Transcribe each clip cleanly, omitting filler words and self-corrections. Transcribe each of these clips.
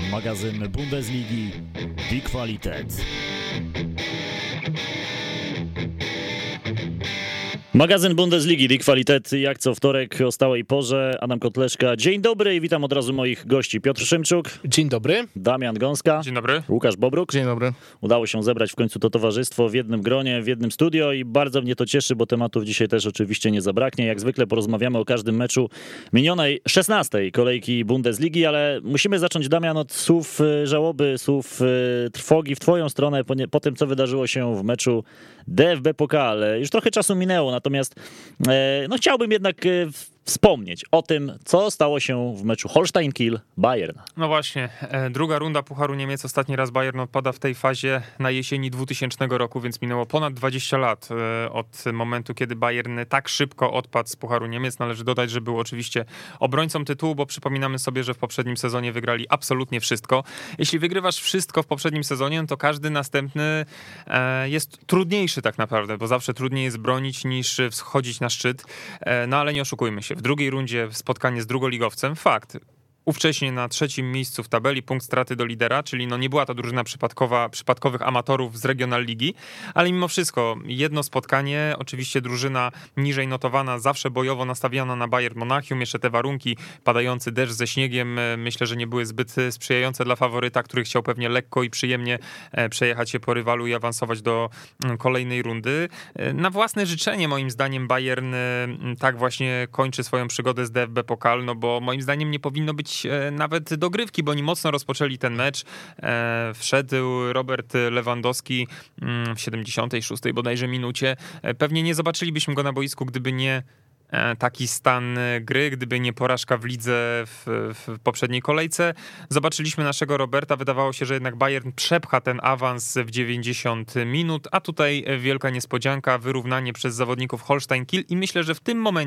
magazyn Bundesligi Die Qualität. Magazyn Bundesligi Die Qualität, jak co wtorek o stałej porze. Adam Kotleszka, dzień dobry i witam od razu moich gości. Piotr Szymczuk. Dzień dobry. Damian Gąska. Dzień dobry. Łukasz Bobruk. Dzień dobry. Udało się zebrać w końcu to towarzystwo w jednym gronie, w jednym studio i bardzo mnie to cieszy, bo tematów dzisiaj też oczywiście nie zabraknie. Jak zwykle porozmawiamy o każdym meczu minionej 16. kolejki Bundesligi, ale musimy zacząć, Damian, od słów żałoby, słów trwogi w twoją stronę po tym, co wydarzyło się w meczu DFB Pokal. Już trochę czasu minęło, natomiast chciałbym jednak wspomnieć o tym, co stało się w meczu Holstein-Kiel-Bayern. No właśnie, druga runda Pucharu Niemiec. Ostatni raz Bayern odpada w tej fazie na jesieni 2000 roku, więc minęło ponad 20 lat od momentu, kiedy Bayern tak szybko odpadł z Pucharu Niemiec. Należy dodać, że był oczywiście obrońcą tytułu, bo przypominamy sobie, że w poprzednim sezonie wygrali absolutnie wszystko. Jeśli wygrywasz wszystko w poprzednim sezonie, to każdy następny jest trudniejszy tak naprawdę, bo zawsze trudniej jest bronić niż wchodzić na szczyt. No ale nie oszukujmy się. W drugiej rundzie spotkanie z drugoligowcem. Fakt. Ówcześnie na trzecim miejscu w tabeli, punkt straty do lidera, czyli nie była to drużyna przypadkowych amatorów z Regional Ligi, ale mimo wszystko jedno spotkanie, oczywiście drużyna niżej notowana, zawsze bojowo nastawiona na Bayern Monachium, jeszcze te warunki, padający deszcz ze śniegiem, myślę, że nie były zbyt sprzyjające dla faworyta, który chciał pewnie lekko i przyjemnie przejechać się po rywalu i awansować do kolejnej rundy. Na własne życzenie moim zdaniem Bayern tak właśnie kończy swoją przygodę z DFB Pokal, bo moim zdaniem nie powinno być nawet dogrywki, bo oni mocno rozpoczęli ten mecz. Wszedł Robert Lewandowski w 76 bodajże minucie. Pewnie nie zobaczylibyśmy go na boisku, gdyby nie taki stan gry, gdyby nie porażka w lidze w poprzedniej kolejce. Zobaczyliśmy naszego Roberta, wydawało się, że jednak Bayern przepcha ten awans w 90 minut, a tutaj wielka niespodzianka, wyrównanie przez zawodników Holstein-Kiel i myślę, że w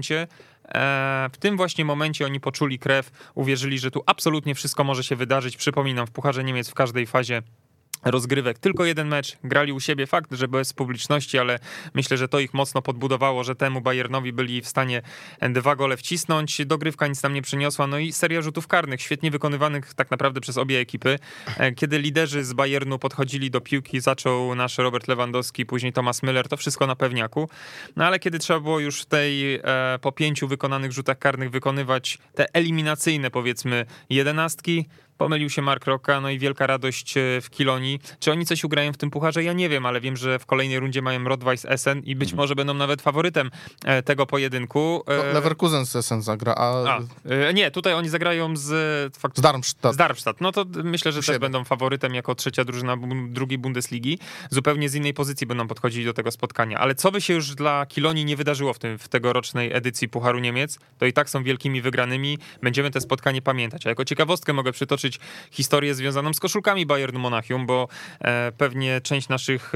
tym właśnie momencie oni poczuli krew, uwierzyli, że tu absolutnie wszystko może się wydarzyć. Przypominam, w Pucharze Niemiec w każdej fazie rozgrywek tylko jeden mecz, grali u siebie, fakt, że bez publiczności, ale myślę, że to ich mocno podbudowało, że temu Bayernowi byli w stanie 2 gole wcisnąć, dogrywka nic tam nie przyniosła, no i seria rzutów karnych, świetnie wykonywanych tak naprawdę przez obie ekipy. Kiedy liderzy z Bayernu podchodzili do piłki, zaczął nasz Robert Lewandowski, później Thomas Müller, to wszystko na pewniaku, no ale kiedy trzeba było już po 5 wykonanych rzutach karnych wykonywać te eliminacyjne, powiedzmy, 11, pomylił się Mark Rocca, no i wielka radość w Kilonii. Czy oni coś ugrają w tym pucharze? Ja nie wiem, ale wiem, że w kolejnej rundzie mają Rot-Weiss Essen i być może będą nawet faworytem tego pojedynku. Leverkusen z Essen zagra, nie, tutaj oni zagrają z Darmstadt. No to myślę, że też będą faworytem jako trzecia drużyna drugiej Bundesligi. Zupełnie z innej pozycji będą podchodzili do tego spotkania. Ale co by się już dla Kilonii nie wydarzyło w tegorocznej edycji Pucharu Niemiec, to i tak są wielkimi wygranymi. Będziemy te spotkanie pamiętać. A jako ciekawostkę mogę przytoczyć historię związaną z koszulkami Bayernu Monachium, bo pewnie część naszych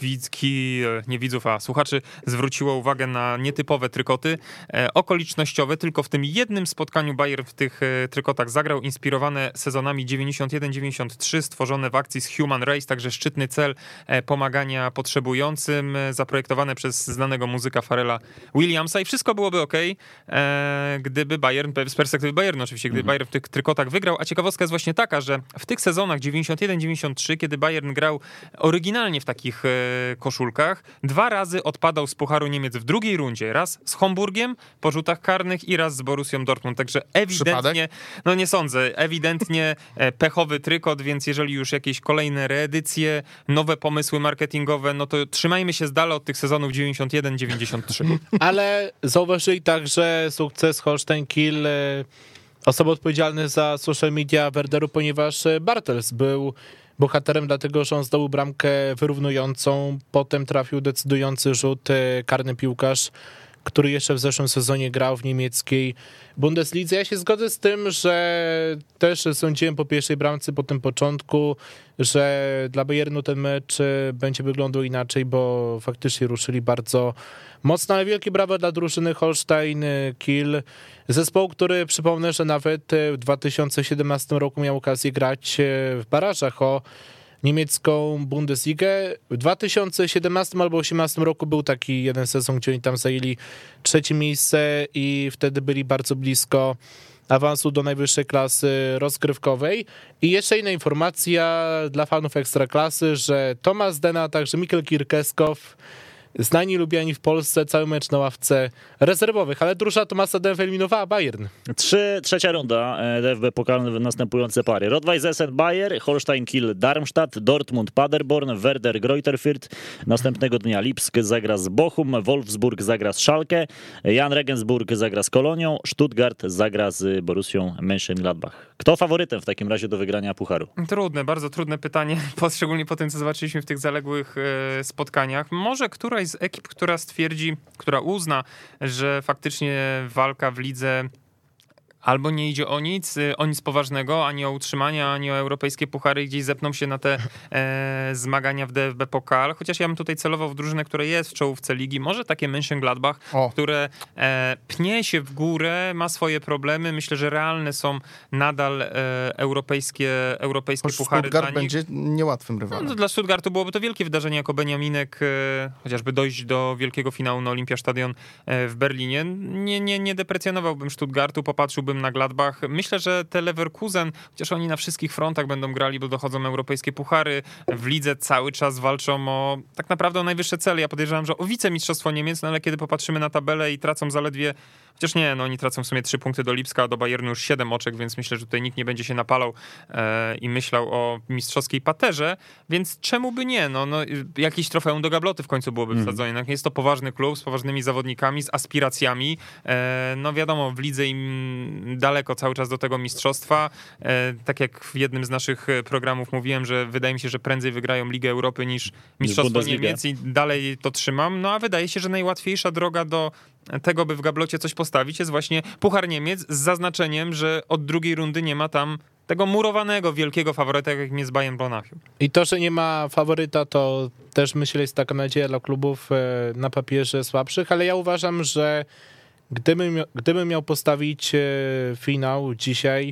słuchaczy zwróciło uwagę na nietypowe trykoty okolicznościowe. Tylko w tym jednym spotkaniu Bayern w tych trykotach zagrał, inspirowane sezonami 91-93, stworzone w akcji z Human Race, także szczytny cel pomagania potrzebującym, zaprojektowane przez znanego muzyka Pharrella Williamsa i wszystko byłoby okej, gdyby Bayern, z perspektywy Bayernu oczywiście, gdyby Bayern w tych trykotach wygrał, a ciekawostka jest właśnie taka, że w tych sezonach 91-93, kiedy Bayern grał oryginalnie w takich koszulkach, 2 razy odpadał z Pucharu Niemiec w drugiej rundzie. Raz z Homburgiem po rzutach karnych i raz z Borussią Dortmund. Także ewidentnie, nie sądzę, ewidentnie pechowy trykot, więc jeżeli już jakieś kolejne reedycje, nowe pomysły marketingowe, no to trzymajmy się z dala od tych sezonów 91-93. Ale zauważyli także sukces Holstein-Kiel, osoby odpowiedzialne za social media Werderu, ponieważ Bartels był bohaterem, dlatego że on zdobył bramkę wyrównującą, potem trafił decydujący rzut karny piłkarz, który jeszcze w zeszłym sezonie grał w niemieckiej Bundeslidze. Ja się zgodzę z tym, że też sądziłem po pierwszej bramce, po tym początku, że dla Bayernu ten mecz będzie wyglądał inaczej, bo faktycznie ruszyli bardzo mocno, ale wielkie brawa dla drużyny Holstein-Kiel. Zespołu, który przypomnę, że nawet w 2017 roku miał okazję grać w barażach o niemiecką Bundesligę. W 2017 albo 2018 roku był taki jeden sezon, gdzie oni tam zajęli trzecie miejsce i wtedy byli bardzo blisko awansu do najwyższej klasy rozgrywkowej. I jeszcze inna informacja dla fanów Ekstraklasy, że Tomasz Dena, a także Mikkel Kirkeskow, znani lubiani w Polsce, cały mecz na ławce rezerwowych, ale drużyna Tomasa Dena wyeliminowała Bayern. Trzecia runda DFB Pokal, następujące pary. Rot-Weiss Essen Bayer, Holstein Kiel Darmstadt, Dortmund Paderborn, Werder Greuther Fürth. Następnego dnia Lipsk zagra z Bochum, Wolfsburg zagra z Schalke, Jan Regensburg zagra z Kolonią, Stuttgart zagra z Borussią Mönchengladbach. Kto faworytem w takim razie do wygrania pucharu? Trudne, bardzo trudne pytanie, szczególnie po tym, co zobaczyliśmy w tych zaległych spotkaniach. Może któraś z ekip, która uzna, że faktycznie walka w lidze albo nie idzie o nic poważnego, ani o utrzymanie, ani o europejskie puchary, gdzieś zepną się na te zmagania w DFB Pokal. Chociaż ja bym tutaj celował w drużynę, która jest w czołówce ligi. Może takie Mönchengladbach, które pnie się w górę, ma swoje problemy. Myślę, że realne są nadal europejskie puchary Stuttgart dla nich. będzie niełatwym rywalem. No, dla Stuttgartu byłoby to wielkie wydarzenie jako Beniaminek, chociażby dojść do wielkiego finału na Olympiastadion w Berlinie. Nie deprecjonowałbym Stuttgartu, popatrzyłbym na Gladbach. Myślę, że te Leverkusen, chociaż oni na wszystkich frontach będą grali, bo dochodzą europejskie puchary, w lidze cały czas walczą o tak naprawdę o najwyższe cele. Ja podejrzewam, że o wicemistrzostwo Niemiec, no ale kiedy popatrzymy na tabelę i tracą zaledwie, chociaż nie, no oni tracą w sumie 3 punkty do Lipska, a do Bayernu już 7 oczek, więc myślę, że tutaj nikt nie będzie się napalał i myślał o mistrzowskiej paterze, więc czemu by nie? No jakieś trofeum do gabloty w końcu byłoby wsadzone. Jest to poważny klub z poważnymi zawodnikami, z aspiracjami. No wiadomo, w lidze im daleko cały czas do tego mistrzostwa. Tak jak w jednym z naszych programów mówiłem, że wydaje mi się, że prędzej wygrają Ligę Europy niż Mistrzostwo Niemiec i dalej to trzymam. No a wydaje się, że najłatwiejsza droga do tego, by w gablocie coś postawić, jest właśnie Puchar Niemiec z zaznaczeniem, że od drugiej rundy nie ma tam tego murowanego, wielkiego faworyta, jakim jest Bayern Monachium. I to, że nie ma faworyta, to też myślę jest taka nadzieja dla klubów na papierze słabszych, ale ja uważam, że gdybym miał postawić finał dzisiaj,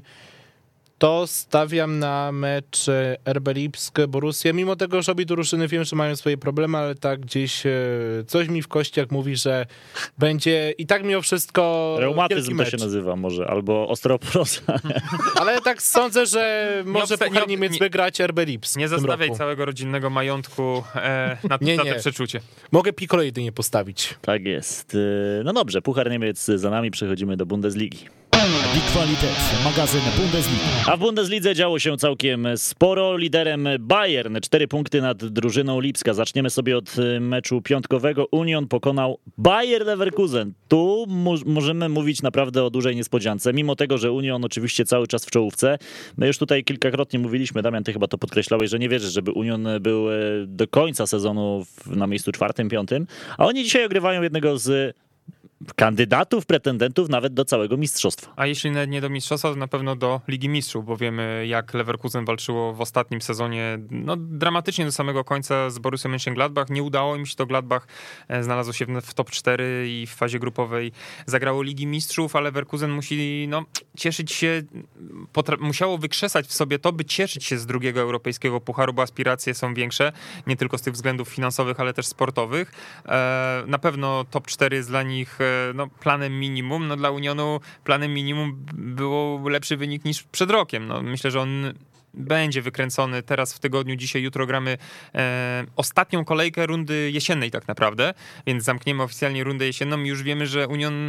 to stawiam na mecz RB Lipsk-Borussia, mimo tego, że obie drużyny wiem, że mają swoje problemy, ale tak gdzieś coś mi w kościach mówi, że będzie i tak mimo wszystko reumatyzm to się nazywa może, albo osteoporoza. Ale tak sądzę, że może Puchar Niemiec wygrać RB Lipsk. Nie zostawiaj całego rodzinnego majątku na te przeczucie. Mogę Piccolo jedynie postawić. Tak jest. No dobrze, Puchar Niemiec za nami, przechodzimy do Bundesligi. Qualität, magazyn Bundesligi. A w Bundeslidze działo się całkiem sporo. Liderem Bayern, 4 punkty nad drużyną Lipska. Zaczniemy sobie od meczu piątkowego. Union pokonał Bayer Leverkusen. Tu możemy mówić naprawdę o dużej niespodziance, mimo tego, że Union oczywiście cały czas w czołówce. My już tutaj kilkakrotnie mówiliśmy, Damian, ty chyba to podkreślałeś, że nie wierzysz, żeby Union był do końca sezonu na miejscu 4., 5., a oni dzisiaj ogrywają jednego z kandydatów, pretendentów nawet do całego mistrzostwa. A jeśli nie do mistrzostwa, to na pewno do Ligi Mistrzów, bo wiemy, jak Leverkusen walczyło w ostatnim sezonie dramatycznie do samego końca z Borussią Mönchengladbach. Nie udało im się to. Gladbach znalazło się w top 4 i w fazie grupowej zagrało Ligi Mistrzów, a Leverkusen musi cieszyć się, musiało wykrzesać w sobie to, by cieszyć się z drugiego europejskiego pucharu, bo aspiracje są większe, nie tylko z tych względów finansowych, ale też sportowych. Na pewno top 4 jest dla nich planem minimum. Dla Unionu planem minimum było lepszy wynik niż przed rokiem. Myślę, że on będzie wykręcony teraz w tygodniu. Dzisiaj, jutro gramy ostatnią kolejkę rundy jesiennej tak naprawdę, więc zamkniemy oficjalnie rundę jesienną i już wiemy, że Union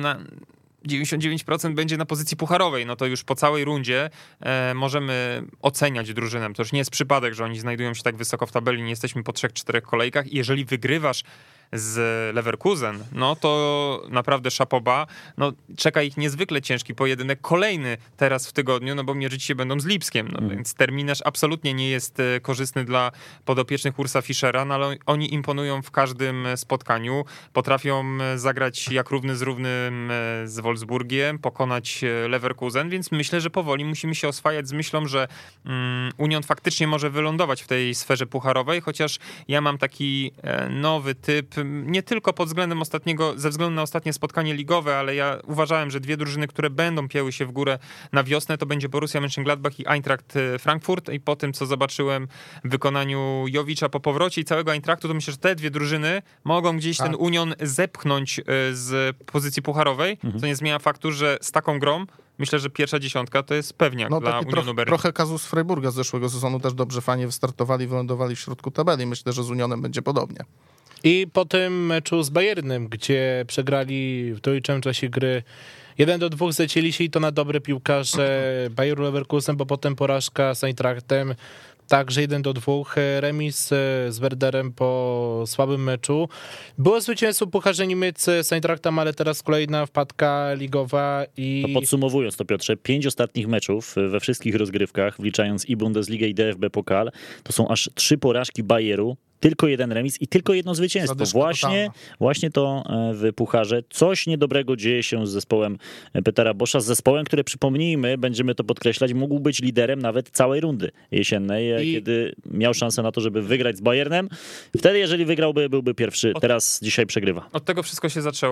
99% będzie na pozycji pucharowej, to już po całej rundzie możemy oceniać drużynę. To już nie jest przypadek, że oni znajdują się tak wysoko w tabeli, nie jesteśmy po 3-4 kolejkach i jeżeli wygrywasz z Leverkusen, to naprawdę chapeau bas. Czeka ich niezwykle ciężki pojedynek, kolejny teraz w tygodniu, bo mierzyć się będą z Lipskiem, więc terminarz absolutnie nie jest korzystny dla podopiecznych Ursa Fischera, ale oni imponują w każdym spotkaniu, potrafią zagrać jak równy z równym z Wolfsburgiem, pokonać Leverkusen, więc myślę, że powoli musimy się oswajać z myślą, że Union faktycznie może wylądować w tej sferze pucharowej, chociaż ja mam taki nowy typ, nie tylko ze względu na ostatnie spotkanie ligowe, ale ja uważałem, że dwie drużyny, które będą pięły się w górę na wiosnę, to będzie Borussia Mönchengladbach i Eintracht Frankfurt i po tym, co zobaczyłem w wykonaniu Jowicza po powrocie i całego Eintrachtu, to myślę, że te dwie drużyny mogą gdzieś ten Union zepchnąć z pozycji pucharowej, co nie zmienia faktu, że z taką grą myślę, że pierwsza dziesiątka to jest pewniak No dla taki Unionu Berlin. trochę kazus Freiburga z zeszłego sezonu, też dobrze fajnie wystartowali, wylądowali w środku tabeli. Myślę, że z Unionem będzie podobnie. I po tym meczu z Bayernem, gdzie przegrali w doliczonym czasie gry 1-2, zacięli się i to na dobre piłkarze Bayeru Leverkusen, bo potem porażka z Eintrachtem, także 1-2, remis z Werderem po słabym meczu. Było zwycięstwo w Pucharze Niemiec z Eintrachtem, ale teraz kolejna wpadka ligowa i... To podsumowując to, Piotrze, 5 ostatnich meczów we wszystkich rozgrywkach, wliczając i Bundesligę, i DFB Pokal, to są aż 3 porażki Bayeru, tylko 1 remis i tylko 1 zwycięstwo. Właśnie to w Pucharze. Coś niedobrego dzieje się z zespołem Petera Boscha, z zespołem, który, przypomnijmy, będziemy to podkreślać, mógł być liderem nawet całej rundy jesiennej, kiedy miał szansę na to, żeby wygrać z Bayernem. Wtedy, jeżeli wygrałby, byłby pierwszy. Teraz dzisiaj przegrywa. Od tego wszystko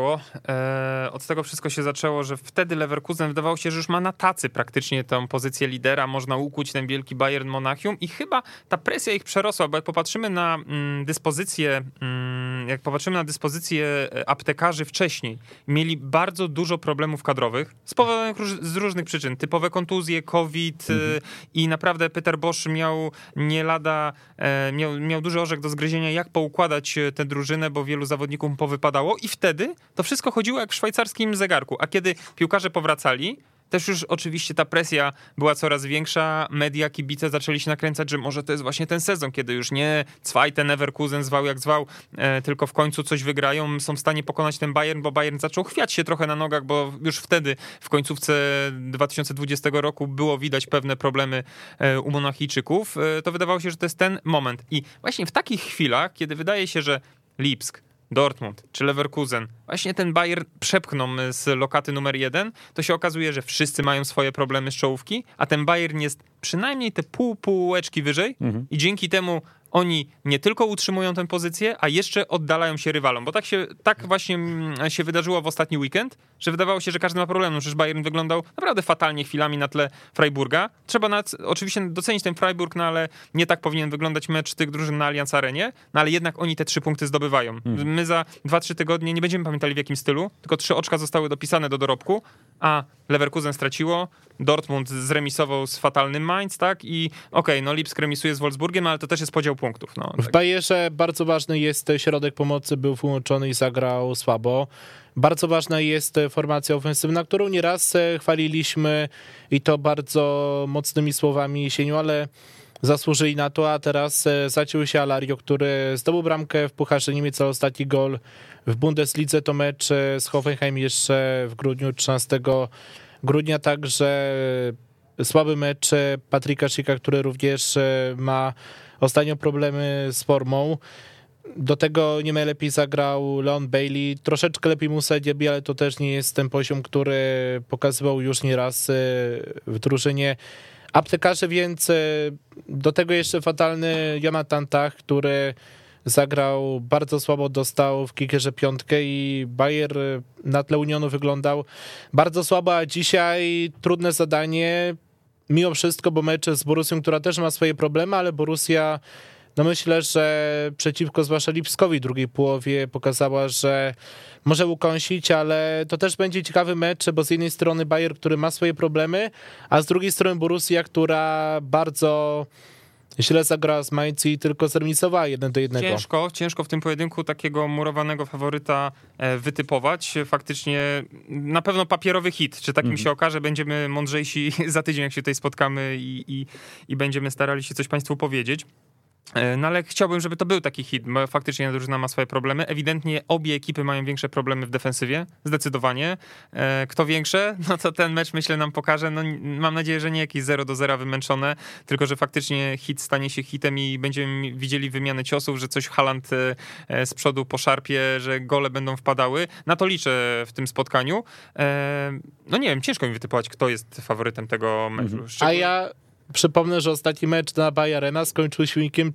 się zaczęło. Że wtedy Leverkusen wydawało się, że już ma na tacy praktycznie tę pozycję lidera, można ukuć ten wielki Bayern Monachium i chyba ta presja ich przerosła, bo jak popatrzymy na dyspozycję aptekarzy wcześniej, mieli bardzo dużo problemów kadrowych spowodowanych z różnych przyczyn. Typowe kontuzje, COVID i naprawdę Peter Bosz miał duży orzech do zgryzienia, jak poukładać tę drużynę, bo wielu zawodników powypadało i wtedy to wszystko chodziło jak w szwajcarskim zegarku. A kiedy piłkarze powracali, też już oczywiście ta presja była coraz większa, media, kibice zaczęli się nakręcać, że może to jest właśnie ten sezon, kiedy już nie Zweite Leverkusen zwał jak zwał, tylko w końcu coś wygrają, są w stanie pokonać ten Bayern, bo Bayern zaczął chwiać się trochę na nogach, bo już wtedy w końcówce 2020 roku było widać pewne problemy u Monachijczyków, to wydawało się, że to jest ten moment. I właśnie w takich chwilach, kiedy wydaje się, że Lipsk, Dortmund czy Leverkusen właśnie ten Bayern przepchną z lokaty numer 1, to się okazuje, że wszyscy mają swoje problemy z czołówki, a ten Bayern jest przynajmniej te półeczki wyżej i dzięki temu oni nie tylko utrzymują tę pozycję, a jeszcze oddalają się rywalom, bo tak właśnie się wydarzyło w ostatni weekend, że wydawało się, że każdy ma problem, przecież Bayern wyglądał naprawdę fatalnie chwilami na tle Freiburga. Trzeba oczywiście docenić ten Freiburg, no ale nie tak powinien wyglądać mecz tych drużyn na Allianz Arenie, no ale jednak oni te 3 punkty zdobywają. My za 2-3 tygodnie nie będziemy pamiętali w jakim stylu, tylko 3 oczka zostały dopisane do dorobku, a Leverkusen straciło, Dortmund zremisował z fatalnym Mainz, tak? I no Lipsk remisuje z Wolfsburgiem, ale to też jest podział punktów. No, tak. W Bayerze bardzo ważny jest środek pomocy, był wyłączony i zagrał słabo. Bardzo ważna jest formacja ofensywna, którą nieraz chwaliliśmy i to bardzo mocnymi słowami jesienią, ale zasłużyli na to, a teraz zaciął się Alario, który zdobył bramkę w Pucharze Niemiec, a ostatni gol w Bundeslidze to mecz z Hoffenheim jeszcze w grudniu, 13 grudnia, także słaby mecz Patryka Schicka, który również ma ostatnio problemy z formą. Do tego nie najlepiej zagrał Leon Bailey, troszeczkę lepiej Moussa Diaby, ale to też nie jest ten poziom, który pokazywał już nieraz w drużynie aptekarze, więc do tego jeszcze fatalny Jonathan Tah, który zagrał bardzo słabo, dostał w kickerze 5 i Bayer na tle Unionu wyglądał bardzo słabo, a dzisiaj trudne zadanie mimo wszystko, bo mecz z Borussią, która też ma swoje problemy, ale Borussia, no myślę, że przeciwko zwłaszcza Lipskowi w drugiej połowie pokazała, że może ukąsić, ale to też będzie ciekawy mecz, bo z jednej strony Bayer, który ma swoje problemy, a z drugiej strony Borussia, która bardzo źle zagrała z Mainz i tylko zremisowała 1-1. Ciężko w tym pojedynku takiego murowanego faworyta wytypować. Faktycznie na pewno papierowy hit. Czy takim się okaże, będziemy mądrzejsi za tydzień, jak się tutaj spotkamy i będziemy starali się coś Państwu powiedzieć. No ale chciałbym, żeby to był taki hit, bo faktycznie drużyna ma swoje problemy. Ewidentnie obie ekipy mają większe problemy w defensywie, zdecydowanie. Kto większe, no to ten mecz myślę nam pokaże. No, mam nadzieję, że nie jakieś 0-0 wymęczone, tylko że faktycznie hit stanie się hitem i będziemy widzieli wymianę ciosów, że coś Haaland z przodu poszarpie, że gole będą wpadały. Na to liczę w tym spotkaniu. No nie wiem, ciężko mi wytypować, kto jest faworytem tego meczu. A ja przypomnę, że ostatni mecz na Bayer Arena skończył się wynikiem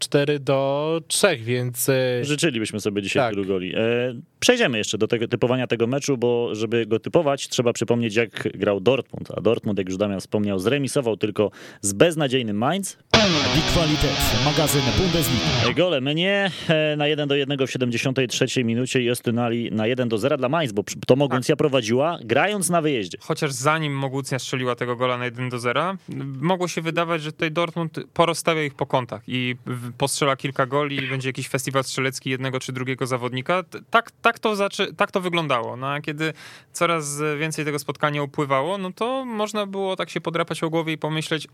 4-3, więc... Życzylibyśmy sobie dzisiaj tylu goli. Przejdziemy jeszcze do tego typowania tego meczu, bo żeby go typować, trzeba przypomnieć, jak grał Dortmund. A Dortmund, jak już Damian wspomniał, zremisował tylko z beznadziejnym Mainz. Die Qualität, magazyn Bundesliga. Gole mnie na 1-1 w 73 minucie i Östünali na 1-0 dla Mainz, bo to Moguncja prowadziła, grając na wyjeździe. Chociaż zanim Moguncja strzeliła tego gola na 1-0, mogło się wydawać, że tutaj Dortmund porozstawia ich po kątach i postrzela kilka goli i będzie jakiś festiwal strzelecki jednego czy drugiego zawodnika. Tak to wyglądało. No, a kiedy coraz więcej tego spotkania upływało, no to można było tak się podrapać o głowie i pomyśleć,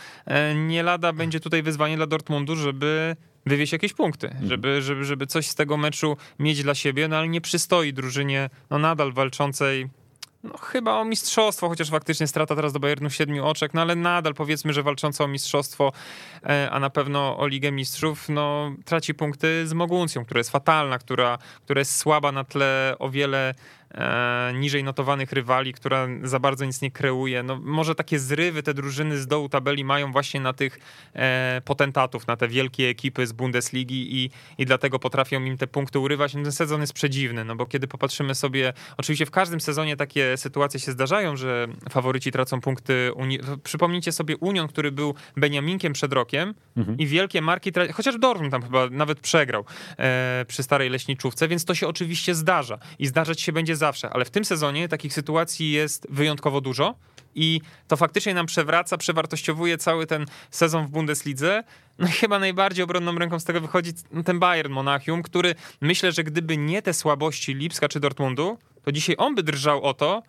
nie lada będzie tutaj wyzwanie dla Dortmundu, żeby wywieźć jakieś punkty, żeby coś z tego meczu mieć dla siebie, no ale nie przystoi drużynie nadal walczącej chyba o mistrzostwo, chociaż faktycznie strata teraz do Bayernu 7 oczek, ale nadal powiedzmy, że walcząca o mistrzostwo, a na pewno o Ligę Mistrzów, traci punkty z Moguncją, która jest fatalna, która jest słaba na tle o wiele niżej notowanych rywali, która za bardzo nic nie kreuje. Może takie zrywy te drużyny z dołu tabeli mają właśnie na tych potentatów, na te wielkie ekipy z Bundesligi i dlatego potrafią im te punkty urywać. Ten sezon jest przedziwny, bo kiedy popatrzymy sobie, oczywiście w każdym sezonie takie sytuacje się zdarzają, że faworyci tracą punkty. Przypomnijcie sobie Union, który był Beniaminkiem przed rokiem i wielkie marki, chociaż Dortmund tam chyba nawet przegrał przy Starej Leśniczówce, więc to się oczywiście zdarza i zdarzać się będzie zawsze, ale w tym sezonie takich sytuacji jest wyjątkowo dużo i to faktycznie nam przewartościowuje cały ten sezon w Bundeslidze. Chyba najbardziej obronną ręką z tego wychodzi ten Bayern Monachium, który myślę, że gdyby nie te słabości Lipska czy Dortmundu, to dzisiaj on by drżał o to,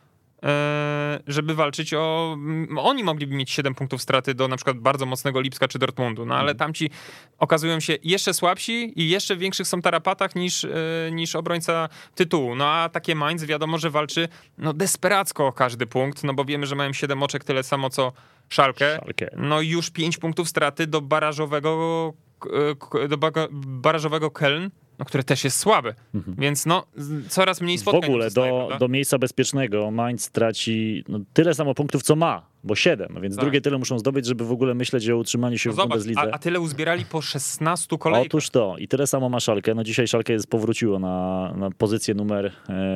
żeby walczyć oni mogliby mieć 7 punktów straty do na przykład bardzo mocnego Lipska czy Dortmundu, ale tamci okazują się jeszcze słabsi i jeszcze w większych są tarapatach niż obrońca tytułu. A takie Mainz wiadomo, że walczy desperacko o każdy punkt, bo wiemy, że mają 7 oczek tyle samo co Schalke. Już 5 punktów straty do barażowego Köln, które też jest słabe, więc coraz mniej spotkań. W ogóle do miejsca bezpiecznego Mainz traci tyle samo punktów, co ma, bo 7, więc drugie tyle muszą zdobyć, żeby w ogóle myśleć o utrzymaniu się w Bundeslidze. A tyle uzbierali po 16 kolejkach. Otóż to. I tyle samo ma Schalke. Dzisiaj Schalke powróciło na pozycję numer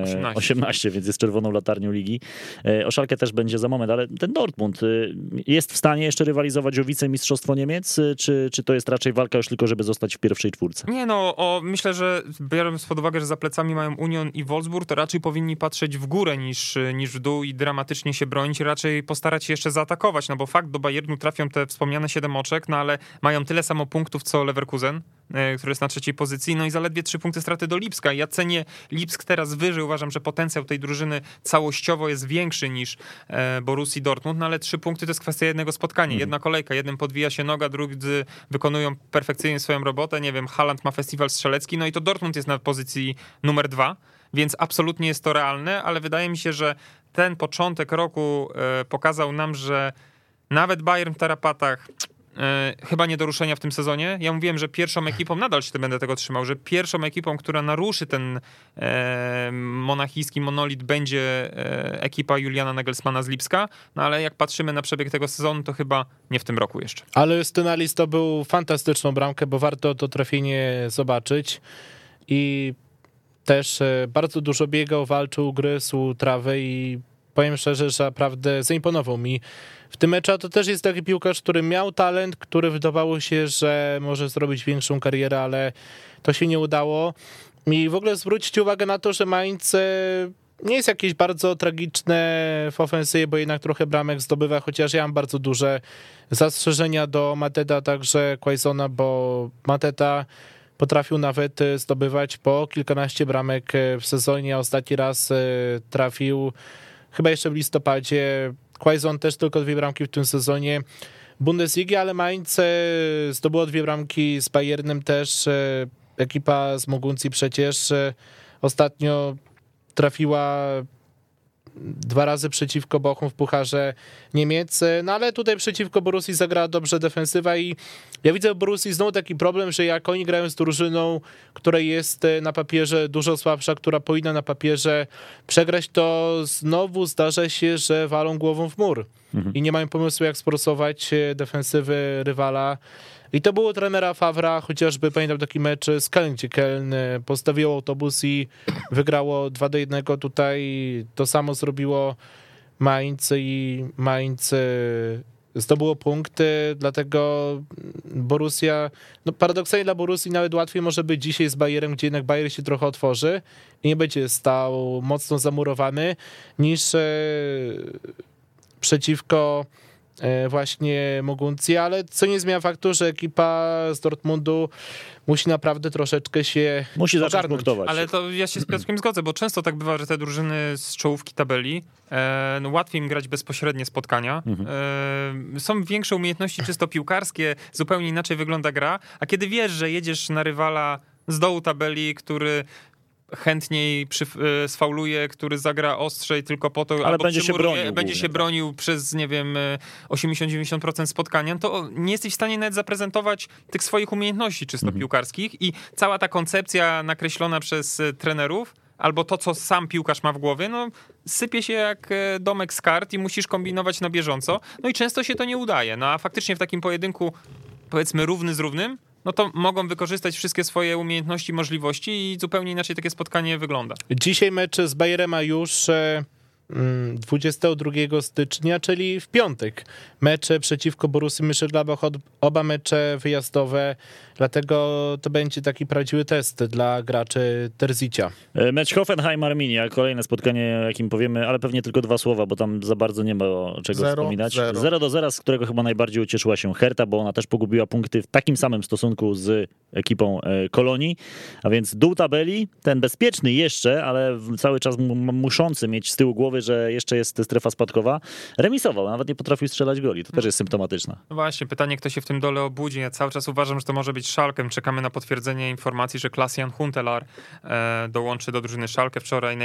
18, więc jest czerwoną latarnią ligi. O Schalke też będzie za moment, ale ten Dortmund jest w stanie jeszcze rywalizować o wicemistrzostwo Niemiec, czy to jest raczej walka już tylko, żeby zostać w pierwszej czwórce? Nie, myślę, że biorąc pod uwagę, że za plecami mają Union i Wolfsburg, to raczej powinni patrzeć w górę niż w dół i dramatycznie się bronić, raczej postarać się jeszcze zaatakować, bo fakt, do Bayernu trafią te wspomniane 7 oczek, ale mają tyle samo punktów co Leverkusen, który jest na trzeciej pozycji, i zaledwie 3 punkty straty do Lipska. Ja cenię Lipsk teraz wyżej, uważam, że potencjał tej drużyny całościowo jest większy niż Borussii Dortmund, ale 3 punkty to jest kwestia jednego spotkania, jedna kolejka, jednym podwija się noga, drudzy wykonują perfekcyjnie swoją robotę, nie wiem, Haaland ma festiwal strzelecki, i to Dortmund jest na pozycji numer 2, więc absolutnie jest to realne, ale wydaje mi się, że ten początek roku pokazał nam, że nawet Bayern w tarapatach chyba nie do ruszenia w tym sezonie. Ja mówiłem, że pierwszą ekipą, nadal się będę tego trzymał, że pierwszą ekipą, która naruszy ten monachijski monolit, będzie ekipa Juliana Nagelsmana z Lipska, ale jak patrzymy na przebieg tego sezonu, to chyba nie w tym roku jeszcze. Ale Östünali to był fantastyczną bramkę, bo warto to trafienie zobaczyć i też bardzo dużo biegał, walczył, gryzł trawę i powiem szczerze, że naprawdę zaimponował mi w tym meczu. To też jest taki piłkarz, który miał talent, który wydawało się, że może zrobić większą karierę, ale to się nie udało. I w ogóle zwróćcie uwagę na to, że Mainz nie jest jakieś bardzo tragiczne w ofensywie, bo jednak trochę bramek zdobywa, chociaż ja mam bardzo duże zastrzeżenia do Mateta, także Quaisona, bo Mateta potrafił nawet zdobywać po kilkanaście bramek w sezonie. Ostatni raz trafił chyba jeszcze w listopadzie. Quaison też tylko 2 bramki w tym sezonie Bundesligi, ale Mainz zdobyło 2 bramki z Bayernem też. Ekipa z Moguncji przecież ostatnio trafiła 2 razy przeciwko Bochum w Pucharze Niemiec, ale tutaj przeciwko Borussii zagrała dobrze defensywa i ja widzę w Borussii znowu taki problem, że jak oni grają z drużyną, która jest na papierze dużo słabsza, która powinna na papierze przegrać, to znowu zdarza się, że walą głową w mur i nie mają pomysłu, jak sforsować defensywy rywala. I to było trenera Favra, chociażby pamiętam taki mecz z Köln, gdzie Köln postawiło autobus i wygrało 2-1. Tutaj to samo zrobiło Mainz i Mainz zdobyło punkty, dlatego Borussia, no paradoksalnie dla Borussii nawet łatwiej może być dzisiaj z Bayerem, gdzie jednak Bayer się trochę otworzy i nie będzie stał mocno zamurowany, niż przeciwko właśnie Moguncji, ale co nie zmienia faktu, że ekipa z Dortmundu musi naprawdę troszeczkę się Musi zacząć ogarnąć. punktować. Ale to ja się z Piotrkiem zgodzę, bo często tak bywa, że te drużyny z czołówki tabeli, no łatwiej im grać bezpośrednie spotkania. Są większe umiejętności czysto piłkarskie, zupełnie inaczej wygląda gra, a kiedy wiesz, że jedziesz na rywala z dołu tabeli, który chętniej sfauluje, który zagra ostrzej tylko po to, ale albo będzie się bronił będzie głównie, się bronił przez, nie wiem, 80-90% spotkań, to nie jesteś w stanie nawet zaprezentować tych swoich umiejętności czysto piłkarskich i cała ta koncepcja nakreślona przez trenerów albo to, co sam piłkarz ma w głowie, no sypie się jak domek z kart i musisz kombinować na bieżąco. No i często się to nie udaje. No a faktycznie w takim pojedynku, powiedzmy równy z równym, no to mogą wykorzystać wszystkie swoje umiejętności, możliwości i zupełnie inaczej takie spotkanie wygląda. Dzisiaj mecz z Bayerem ma już 22 stycznia, czyli w piątek. Mecze przeciwko Borussii Mönchengladbach, oba mecze wyjazdowe, dlatego to będzie taki prawdziwy test dla graczy Terzicia. Mecz Hoffenheim-Arminia, kolejne spotkanie, o jakim powiemy, ale pewnie tylko dwa słowa, bo tam za bardzo nie ma czego wspominać. 0-0, z którego chyba najbardziej ucieszyła się Hertha, bo ona też pogubiła punkty w takim samym stosunku z ekipą Kolonii, a więc dół tabeli, ten bezpieczny jeszcze, ale cały czas muszący mieć z tyłu głowy, że jeszcze jest strefa spadkowa, remisował, nawet nie potrafił strzelać goli, to też jest symptomatyczne. No właśnie, pytanie, kto się w tym dole obudzi. Ja cały czas uważam, że to może być Schalke. Czekamy na potwierdzenie informacji, że Klaas-Jan Huntelaar dołączy do drużyny Schalke.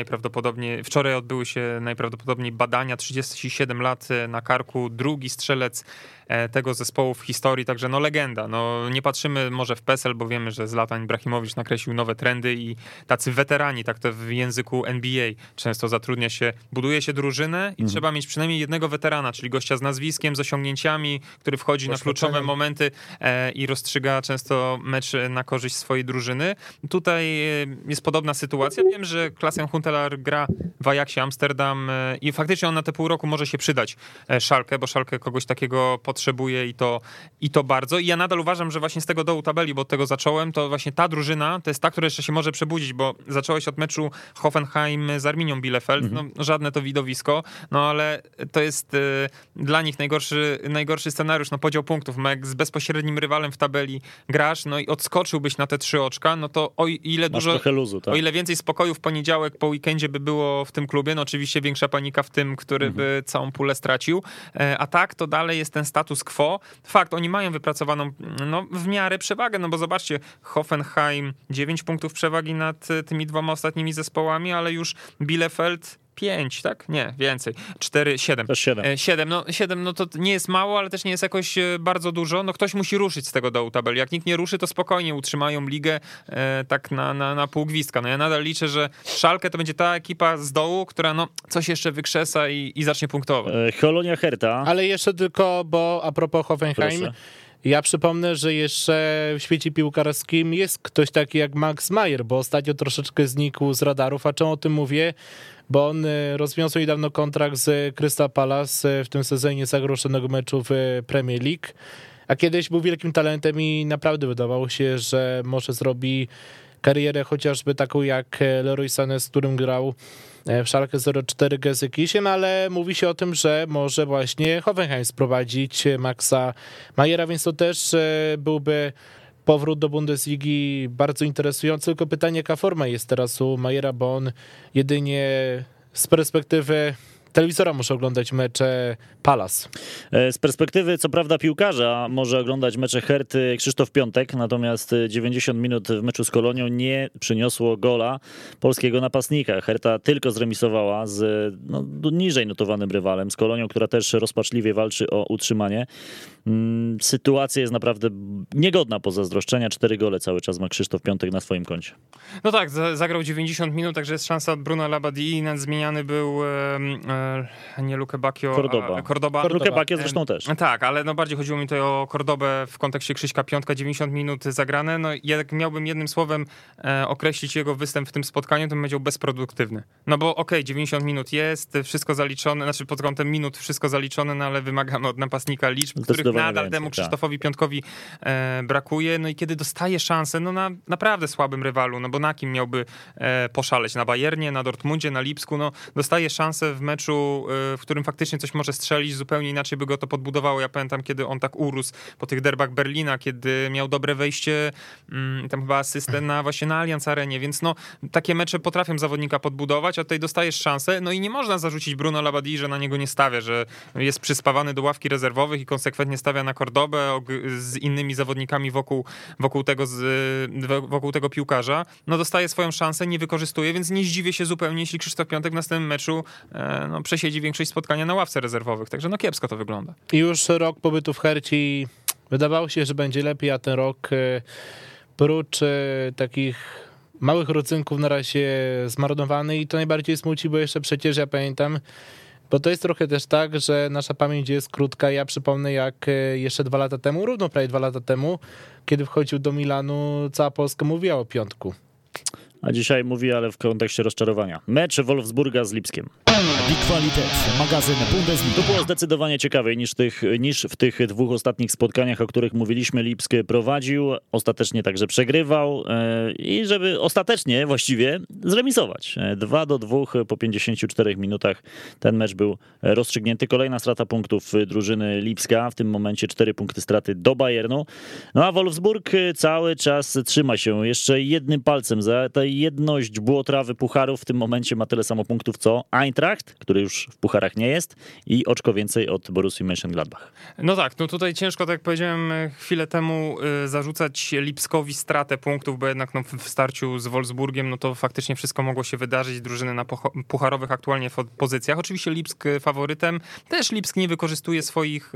Wczoraj odbyły się najprawdopodobniej badania, 37 lat na karku, drugi strzelec tego zespołu w historii, także no legenda. No, nie patrzymy może w PESEL, bo wiemy, że Zlatan Ibrahimowicz nakreślił nowe trendy i tacy weterani, tak to w języku NBA często buduje się drużynę i trzeba mieć przynajmniej jednego weterana, czyli gościa z nazwiskiem, z osiągnięciami, który wchodzi na kluczowe momenty i rozstrzyga często mecz na korzyść swojej drużyny. Tutaj jest podobna sytuacja. Wiem, że Klaas-Jan Huntelaar gra w Ajaxie Amsterdam i faktycznie on na te pół roku może się przydać Schalke, bo Schalke kogoś takiego potrzebuje i to bardzo. I ja nadal uważam, że właśnie z tego dołu tabeli, bo od tego zacząłem, to właśnie ta drużyna to jest ta, która jeszcze się może przebudzić, bo zacząłeś od meczu Hoffenheim z Arminią Bielefeld, no żadne to widowisko, no ale to jest dla nich najgorszy scenariusz, no podział punktów, no jak z bezpośrednim rywalem w tabeli grasz, no i odskoczyłbyś na te 3 oczka, no to o ile więcej spokoju w poniedziałek po weekendzie by było w tym klubie, no oczywiście większa panika w tym, który by całą pulę stracił, a tak to dalej jest ten status quo. Fakt, oni mają wypracowaną no, w miarę przewagę, no bo zobaczcie, Hoffenheim 9 punktów przewagi nad tymi 2 ostatnimi zespołami, ale już Bielefeld 5, tak? Nie, więcej. 4, 7. 7, no to nie jest mało, ale też nie jest jakoś bardzo dużo. No ktoś musi ruszyć z tego dołu tabeli. Jak nikt nie ruszy, to spokojnie utrzymają ligę tak na pół gwizdka. No ja nadal liczę, że Schalke to będzie ta ekipa z dołu, która no coś jeszcze wykrzesa i zacznie punktować. Kolonia Hertha. Ale jeszcze tylko, bo a propos Hoffenheim, Proszę. Ja przypomnę, że jeszcze w świecie piłkarskim jest ktoś taki jak Max Meyer, bo ostatnio troszeczkę znikł z radarów. A czemu o tym mówię? Bo on rozwiązał niedawno kontrakt z Crystal Palace w tym sezonie zagroszonego meczu w Premier League. A kiedyś był wielkim talentem i naprawdę wydawało się, że może zrobi karierę chociażby taką jak Leroy Sané, z którym grał w Schalke 04 Gelsenkirchen, ale mówi się o tym, że może właśnie Hoffenheim sprowadzić Maxa Meyera, więc to też byłby powrót do Bundesligi bardzo interesujący. Tylko pytanie, jaka forma jest teraz u Meyera, bo on jedynie z perspektywy telewizora może oglądać mecze Palace. Z perspektywy, co prawda, piłkarza może oglądać mecze Herty Krzysztof Piątek, natomiast 90 minut w meczu z Kolonią nie przyniosło gola polskiego napastnika. Herta tylko zremisowała z niżej notowanym rywalem, z Kolonią, która też rozpaczliwie walczy o utrzymanie. Sytuacja jest naprawdę niegodna pozazdroszczenia. 4 gole cały czas ma Krzysztof Piątek na swoim koncie. No tak, zagrał 90 minut, także jest szansa Bruno Labbadia. Zmieniany był nie Luke Bacchio, Cordoba. Luke Bacchio zresztą też. Tak, ale no bardziej chodziło mi tutaj o Cordobę w kontekście Krzyśka Piątka. 90 minut zagrane. No jak miałbym jednym słowem określić jego występ w tym spotkaniu, to bym powiedział bezproduktywny. No bo okej, 90 minut jest, wszystko zaliczone, znaczy pod kątem minut wszystko zaliczone, no ale wymagamy od napastnika liczb, których nadal temu Krzysztofowi Piątkowi brakuje. No i kiedy dostaje szansę, no na naprawdę słabym rywalu, no bo na kim miałby poszaleć? Na Bayernie, na Dortmundzie, na Lipsku, no dostaje szansę w meczu, w którym faktycznie coś może strzelić, zupełnie inaczej by go to podbudowało. Ja pamiętam, kiedy on tak urósł po tych derbach Berlina, kiedy miał dobre wejście, tam chyba asystę właśnie na Allianz Arenie, więc no takie mecze potrafią zawodnika podbudować, a tutaj dostajesz szansę, no i nie można zarzucić Bruno Labbadia, że na niego nie stawia, że jest przyspawany do ławki rezerwowych i konsekwentnie stawia na Cordobę z innymi zawodnikami wokół tego piłkarza. No dostaje swoją szansę, nie wykorzystuje, więc nie zdziwię się zupełnie, jeśli Krzysztof Piątek w następnym meczu przesiedzi większość spotkania na ławce rezerwowych, także no kiepsko to wygląda. I już rok pobytu w Hercie wydawało się, że będzie lepiej, a ten rok prócz takich małych rodzynków na razie zmarnowany i to najbardziej smuci, bo jeszcze przecież ja pamiętam, bo to jest trochę też tak, że nasza pamięć jest krótka. Ja przypomnę, jak jeszcze 2 lata temu, równo prawie 2 lata temu, kiedy wchodził do Milanu, cała Polska mówiła o Piątku. A dzisiaj mówi, ale w kontekście rozczarowania. Mecz Wolfsburga z Lipskiem. Die Qualität, magazyn Bundesliga. To było zdecydowanie ciekawiej niż w tych 2 ostatnich spotkaniach, o których mówiliśmy. Lipsk prowadził, ostatecznie także przegrywał i żeby ostatecznie właściwie zremisować. 2-2 po 54 minutach ten mecz był rozstrzygnięty. Kolejna strata punktów drużyny Lipska, w tym momencie 4 punkty straty do Bayernu. No a Wolfsburg cały czas trzyma się jeszcze jednym palcem za tę jedność błotrawy pucharów. W tym momencie ma tyle samo punktów co Eintracht, który już w pucharach nie jest, i oczko więcej od Borussii Mönchengladbach. No tak, no tutaj ciężko, tak jak powiedziałem chwilę temu, zarzucać Lipskowi stratę punktów, bo jednak no, w starciu z Wolfsburgiem no to faktycznie wszystko mogło się wydarzyć. Drużyny na pucharowych aktualnie w pozycjach. Oczywiście Lipsk faworytem. Też Lipsk nie wykorzystuje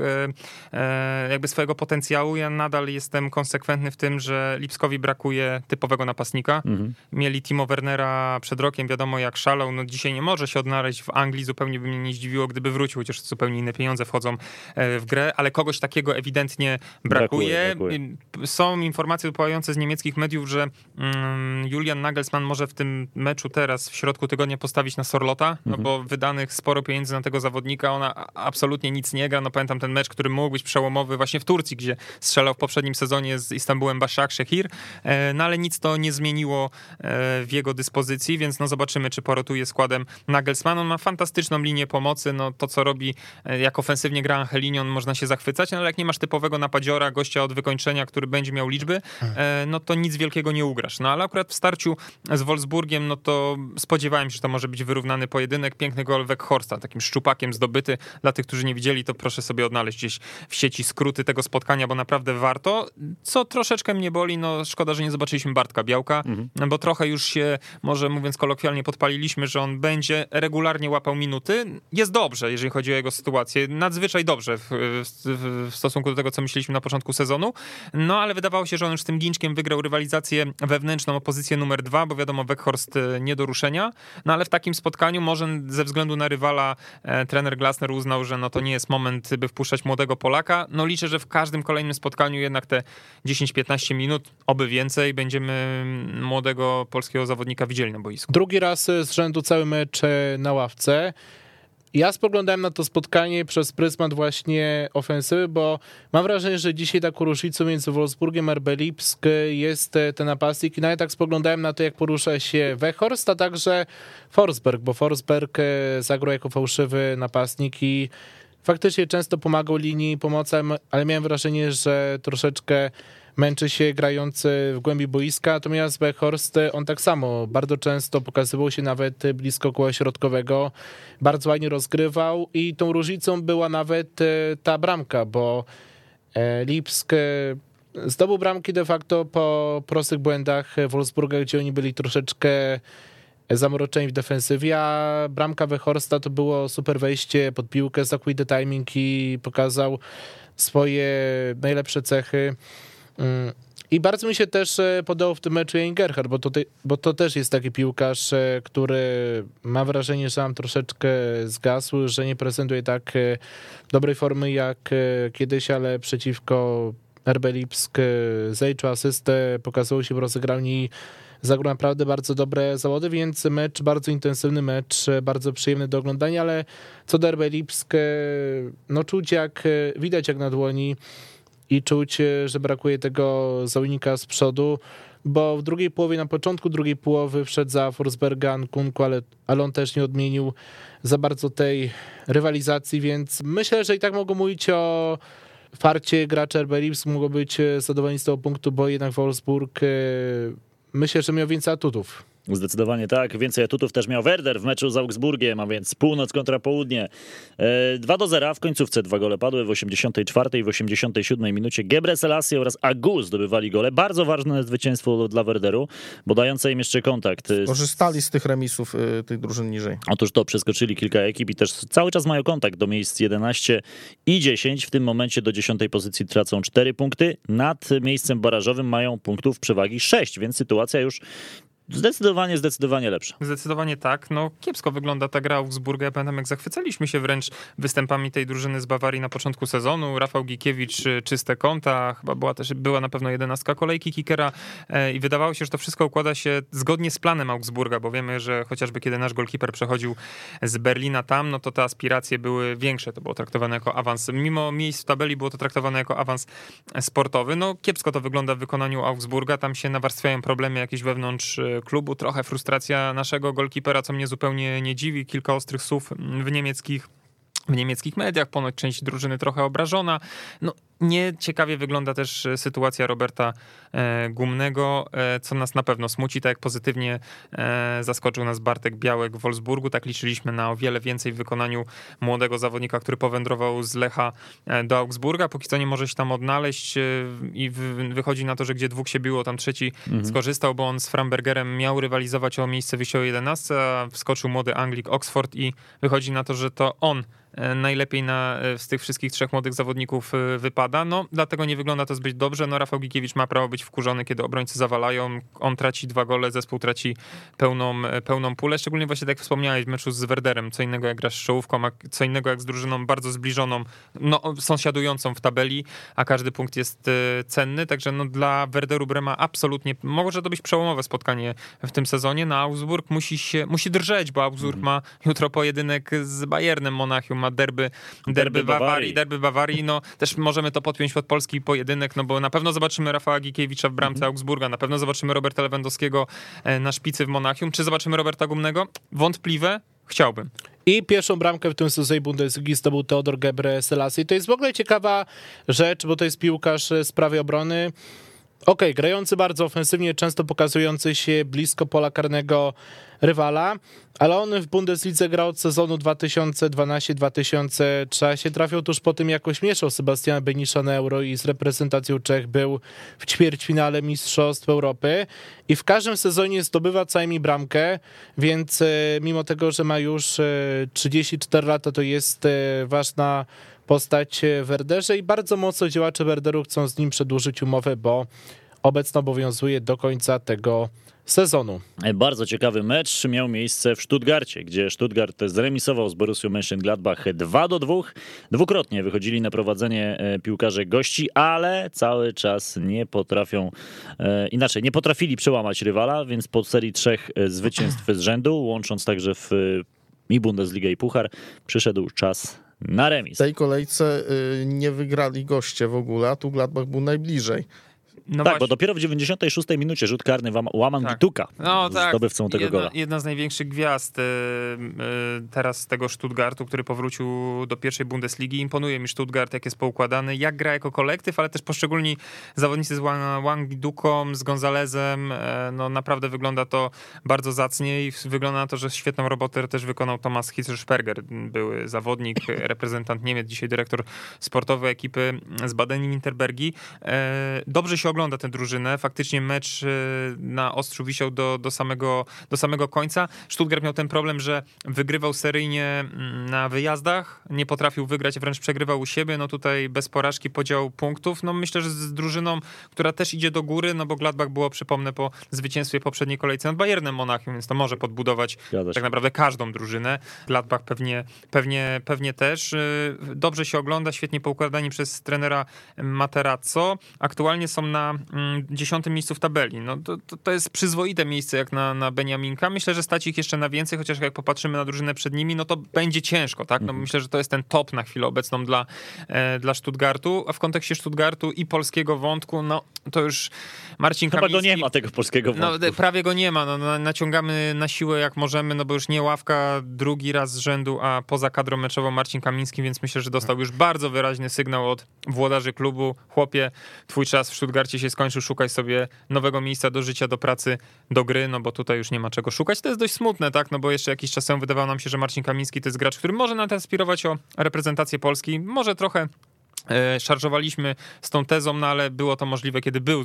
swojego potencjału. Ja nadal jestem konsekwentny w tym, że Lipskowi brakuje typowego napastnika. Mieli Timo Wernera przed rokiem, wiadomo jak szalał, no dzisiaj nie może się odnaleźć w Anglii, zupełnie by mnie nie zdziwiło, gdyby wrócił, chociaż zupełnie inne pieniądze wchodzą w grę, ale kogoś takiego ewidentnie brakuje. Są informacje dopływające z niemieckich mediów, że Julian Nagelsmann może w tym meczu teraz w środku tygodnia postawić na Sorlota, no bo wydanych sporo pieniędzy na tego zawodnika, ona absolutnie nic nie gra. No pamiętam ten mecz, który mógł być przełomowy właśnie w Turcji, gdzie strzelał w poprzednim sezonie z Istanbulem Başakşehir, no ale nic to nie zmieniło w jego dyspozycji, więc no zobaczymy, czy porotuje składem Nagelsmann. On ma fantastyczną linię pomocy, no to co robi, jak ofensywnie gra Angelinion, można się zachwycać, no ale jak nie masz typowego napadziora, gościa od wykończenia, który będzie miał liczby, no to nic wielkiego nie ugrasz. No ale akurat w starciu z Wolfsburgiem, no to spodziewałem się, że to może być wyrównany pojedynek. Piękny gol Weghorsta, takim szczupakiem zdobyty. Dla tych, którzy nie widzieli, to proszę sobie odnaleźć gdzieś w sieci skróty tego spotkania, bo naprawdę warto. Co troszeczkę mnie boli, no szkoda, że nie zobaczyliśmy Bartka Białka, bo trochę już się, może mówiąc kolokwialnie, podpaliliśmy, że on będzie regularnie łapał minuty. Jest dobrze, jeżeli chodzi o jego sytuację. Nadzwyczaj dobrze w stosunku do tego, co myśleliśmy na początku sezonu. No, ale wydawało się, że on już z tym Ginczkiem wygrał rywalizację wewnętrzną o pozycję numer 2, bo wiadomo, Weghorst nie do ruszenia. No, ale w takim spotkaniu może ze względu na rywala trener Glasner uznał, że no to nie jest moment, by wpuszczać młodego Polaka. No, liczę, że w każdym kolejnym spotkaniu jednak te 10-15 minut, oby więcej, będziemy młodego polskiego zawodnika widzieli na boisku. Drugi raz z rzędu cały mecz na ławce. Ja spoglądałem na to spotkanie przez pryzmat właśnie ofensywy, bo mam wrażenie, że dzisiaj taką różnicą między Wolfsburgiem a RB Lipsk jest ten napastnik i nawet tak spoglądałem na to, jak porusza się Weghorst, a także Forsberg, bo Forsberg zagrał jako fałszywy napastnik i faktycznie często pomagał linii pomocy, ale miałem wrażenie, że troszeczkę męczy się grający w głębi boiska, natomiast Weghorst, on tak samo bardzo często pokazywał się nawet blisko koła środkowego, bardzo ładnie rozgrywał i tą różnicą była nawet ta bramka, bo Lipsk zdobył bramki de facto po prostych błędach Wolfsburga, gdzie oni byli troszeczkę zamroczeni w defensywie, a bramka Weghorsta to było super wejście pod piłkę, zakłócił timing i pokazał swoje najlepsze cechy. I bardzo mi się też podobał w tym meczu Jan Gerhardt, bo to też jest taki piłkarz, który ma wrażenie, że nam troszeczkę zgasł, że nie prezentuje tak dobrej formy jak kiedyś, ale przeciwko RB Lipsk zaliczył asystę, pokazało się w rozegraniu i zagrał naprawdę bardzo dobre zawody, więc mecz, bardzo intensywny mecz, bardzo przyjemny do oglądania, ale co do RB Lipsk, no widać jak na dłoni i czuć, że brakuje tego zawodnika z przodu, bo w drugiej połowie, na początku drugiej połowy wszedł za Forsberga Nkunku, ale on też nie odmienił za bardzo tej rywalizacji, więc myślę, że i tak mogą mówić o farcie gracza RB Lipsk, mogą być zadowoleni z tego punktu, bo jednak Wolfsburg myślę, że miał więcej atutów. Zdecydowanie tak. Więcej atutów też miał Werder w meczu z Augsburgiem, a więc północ kontra południe. 2-0, w końcówce 2 gole padły w 84 i w 87 minucie. Gebre Selassie oraz Agu zdobywali gole. Bardzo ważne zwycięstwo dla Werderu, bo dające im jeszcze kontakt. Korzystali z tych remisów tych drużyn niżej. Otóż to, przeskoczyli kilka ekip i też cały czas mają kontakt do miejsc 11 i 10. W tym momencie do 10 pozycji tracą 4 punkty. Nad miejscem barażowym mają punktów przewagi 6, więc sytuacja już zdecydowanie lepsza. Zdecydowanie tak. No kiepsko wygląda ta gra Augsburga. Ja pamiętam, jak zachwycaliśmy się wręcz występami tej drużyny z Bawarii na początku sezonu. Rafał Gikiewicz, czyste konta. Chyba była na pewno 11 kolejki kickera i wydawało się, że to wszystko układa się zgodnie z planem Augsburga, bo wiemy, że chociażby kiedy nasz golkiper przechodził z Berlina tam, no to te aspiracje były większe. To było traktowane jako awans. Mimo miejsc w tabeli było to traktowane jako awans sportowy. No kiepsko to wygląda w wykonaniu Augsburga. Tam się nawarstwiają problemy jakieś wewnątrz klubu, trochę frustracja naszego golkipera, co mnie zupełnie nie dziwi. Kilka ostrych słów w niemieckich mediach, ponoć część drużyny trochę obrażona. No, nieciekawie wygląda też sytuacja Roberta Gumnego, co nas na pewno smuci, tak jak pozytywnie zaskoczył nas Bartek Białek w Wolfsburgu, tak liczyliśmy na o wiele więcej w wykonaniu młodego zawodnika, który powędrował z Lecha do Augsburga. Póki co nie może się tam odnaleźć i wychodzi na to, że gdzie dwóch się biło, tam trzeci skorzystał, bo on z Frambergerem miał rywalizować o miejsce wyjściowe 11, a wskoczył młody Anglik Oxford i wychodzi na to, że to on najlepiej z tych wszystkich trzech młodych zawodników wypada. No, dlatego nie wygląda to zbyt dobrze. No, Rafał Gikiewicz ma prawo być wkurzony, kiedy obrońcy zawalają. On traci 2 gole, zespół traci pełną pulę. Szczególnie właśnie, tak jak wspomniałeś, w meczu z Werderem. Co innego jak grasz z czołówką, a co innego jak z drużyną bardzo zbliżoną, no, sąsiadującą w tabeli, a każdy punkt jest cenny. Także no, dla Werderu Brema absolutnie może to być przełomowe spotkanie w tym sezonie. No, Augsburg musi drżeć, bo Augsburg ma jutro pojedynek z Bayernem Monachium, ma derby Bawarii, no też możemy to podpiąć pod polski pojedynek, no bo na pewno zobaczymy Rafała Gikiewicza w bramce Augsburga, na pewno zobaczymy Roberta Lewandowskiego na szpicy w Monachium. Czy zobaczymy Roberta Gumnego? Wątpliwe. Chciałbym. I pierwszą bramkę w tym sezonie Bundesligi zdobył Teodor Gebre Selassie. To jest w ogóle ciekawa rzecz, bo to jest piłkarz z prawej obrony. Grający bardzo ofensywnie, często pokazujący się blisko pola karnego rywala, ale on w Bundeslidze grał od sezonu 2012-2013. Trafił tuż po tym, jak ośmieszał Sebastiana Benisza na Euro i z reprezentacją Czech był w ćwierćfinale Mistrzostw Europy i w każdym sezonie zdobywa co najmniej bramkę, więc mimo tego, że ma już 34 lata, to jest ważna postać w Werderze i bardzo mocno działacze Werderu chcą z nim przedłużyć umowę, bo obecnie obowiązuje do końca tego sezonu. Bardzo ciekawy mecz miał miejsce w Stuttgarcie, gdzie Stuttgart zremisował z Borussią Mönchengladbach 2-2. Dwukrotnie wychodzili na prowadzenie piłkarze gości, ale cały czas nie potrafili przełamać rywala, więc po serii 3 zwycięstw z rzędu, łącząc także i Bundesligę i Puchar, przyszedł czas na remis. W tej kolejce nie wygrali goście w ogóle, a tu Gladbach był najbliżej. No tak, właśnie. bo dopiero w 96 minucie rzut karny Łaman Gituka, zdobywcą tego gola. Jedna z największych gwiazd teraz tego Stuttgartu, który powrócił do pierwszej Bundesligi. Imponuje mi Stuttgart, jak jest poukładany, jak gra jako kolektyw, ale też poszczególni zawodnicy z Łaman Gituką, z Gonzalezem. No naprawdę wygląda to bardzo zacnie i wygląda na to, że świetną robotę też wykonał Thomas Hitzelsperger, były zawodnik, reprezentant Niemiec, dzisiaj dyrektor sportowy ekipy z Badeni-Winterbergi. Dobrze się ogląda tę drużynę. Faktycznie mecz na ostrzu wisiał do samego końca. Stuttgart miał ten problem, że wygrywał seryjnie na wyjazdach, nie potrafił wygrać, wręcz przegrywał u siebie. No tutaj bez porażki podział punktów. No myślę, że z drużyną, która też idzie do góry, no bo Gladbach było, przypomnę, po zwycięstwie poprzedniej kolejce nad Bayernem Monachium, więc to może podbudować tak naprawdę każdą drużynę. Gladbach pewnie też. Dobrze się ogląda, świetnie poukładani przez trenera Materazzo. Aktualnie są na 10. miejscu w tabeli. No to jest przyzwoite miejsce jak na Beniaminka. Myślę, że stać ich jeszcze na więcej, chociaż jak popatrzymy na drużynę przed nimi, no to będzie ciężko, tak? No myślę, że to jest ten top na chwilę obecną dla Stuttgartu, a w kontekście Stuttgartu i polskiego wątku, no to już Marcin Kamiński... Chyba go nie ma, tego polskiego wątku. No prawie go nie ma, no naciągamy na siłę jak możemy, no bo już nie ławka drugi raz z rzędu, a poza kadrą meczową Marcin Kamiński, więc myślę, że dostał już bardzo wyraźny sygnał od włodarzy klubu. Chłopie, twój czas w Stuttgarcie się skończył, szukaj sobie nowego miejsca do życia, do pracy, do gry, no bo tutaj już nie ma czego szukać. To jest dość smutne, tak, no bo jeszcze jakiś czas temu wydawało nam się, że Marcin Kamiński to jest gracz, który może nas inspirować o reprezentację Polski, może trochę szarżowaliśmy z tą tezą, no ale było to możliwe, kiedy był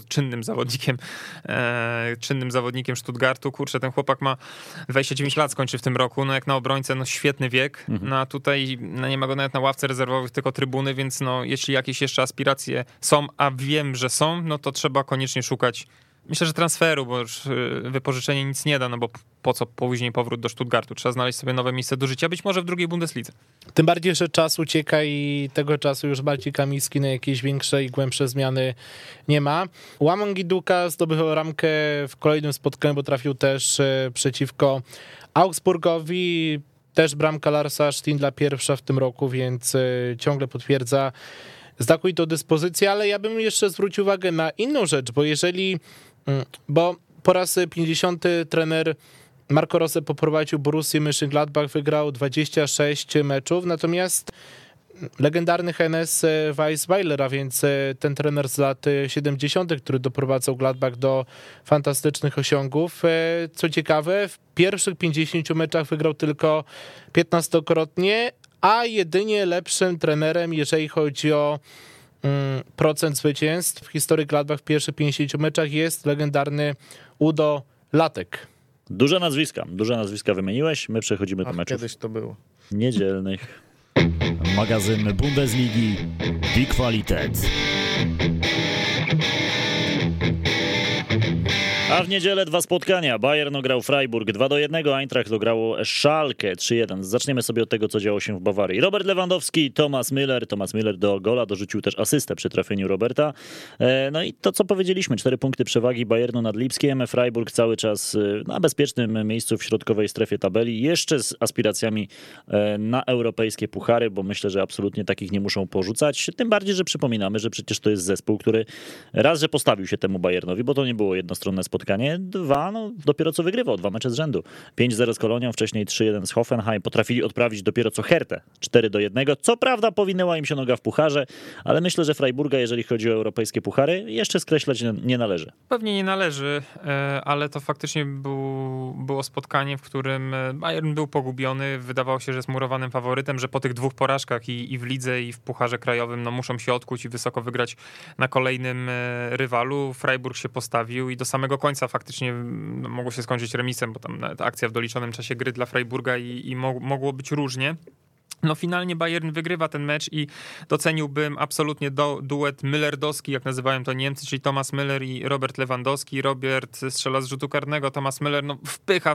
czynnym zawodnikiem Stuttgartu. Kurczę, ten chłopak ma 29 lat, skończy w tym roku, no jak na obrońcę, no świetny wiek, no a tutaj no nie ma go nawet na ławce rezerwowych, tylko trybuny, więc no jeśli jakieś jeszcze aspiracje są, a wiem, że są, no to trzeba koniecznie szukać, myślę, że transferu, bo już wypożyczenie nic nie da, no bo po co później powrót do Stuttgartu? Trzeba znaleźć sobie nowe miejsce do życia, być może w drugiej Bundeslidze. Tym bardziej, że czas ucieka i tego czasu już Marcin Kamiński na jakieś większe i głębsze zmiany nie ma. Łamon Giduka zdobył ramkę w kolejnym spotkaniu, bo trafił też przeciwko Augsburgowi. Też bramka Larsa Stindla pierwsza w tym roku, więc ciągle potwierdza znakomitą dyspozycję, ale ja bym jeszcze zwrócił uwagę na inną rzecz, bo po raz 50 trener Marco Rose poprowadził Borussię Mönchengladbach, wygrał 26 meczów, natomiast legendarny Hennes Weisweiler, a więc ten trener z lat 70., który doprowadzał Gladbach do fantastycznych osiągów. Co ciekawe, w pierwszych 50 meczach wygrał tylko 15-krotnie, a jedynie lepszym trenerem, jeżeli chodzi o procent zwycięstw w historii Gladbach w pierwszych 50 meczach jest legendarny Udo Lattek. Duże nazwiska wymieniłeś, my przechodzimy do meczów Kiedyś to było. niedzielnych. Magazyn Bundesligi Die Qualität. A w niedzielę 2 spotkania. Bayern grał Freiburg 2-1, Eintracht grało Schalke 3-1. Zaczniemy sobie od tego, co działo się w Bawarii. Robert Lewandowski, Thomas Müller do gola, dorzucił też asystę przy trafieniu Roberta. No i to, co powiedzieliśmy, 4 punkty przewagi Bayernu nad Lipskiem. Freiburg cały czas na bezpiecznym miejscu w środkowej strefie tabeli, jeszcze z aspiracjami na europejskie puchary, bo myślę, że absolutnie takich nie muszą porzucać. Tym bardziej, że przypominamy, że przecież to jest zespół, który raz, że postawił się temu Bayernowi, bo to nie było jednostronne spotkanie. 2, no dopiero co wygrywał, 2 mecze z rzędu. 5-0 z Kolonią, wcześniej 3-1 z Hoffenheim. Potrafili odprawić dopiero co Hertę 4-1. Co prawda powinęła im się noga w pucharze, ale myślę, że Freiburga, jeżeli chodzi o europejskie puchary, jeszcze skreślać nie należy. Pewnie nie należy, ale to faktycznie było spotkanie, w którym Bayern był pogubiony. Wydawało się, że jest murowanym faworytem, że po tych 2 porażkach i w lidze, i w pucharze krajowym, no muszą się odkuć i wysoko wygrać na kolejnym rywalu. Freiburg się postawił i do samego końca faktycznie mogło się skończyć remisem, bo tam nawet akcja w doliczonym czasie gry dla Freiburga i mogło być różnie. No finalnie Bayern wygrywa ten mecz i doceniłbym absolutnie duet Müllerdowski, jak nazywają to Niemcy, czyli Thomas Müller i Robert Lewandowski. Robert strzela z rzutu karnego, Thomas Müller no wpycha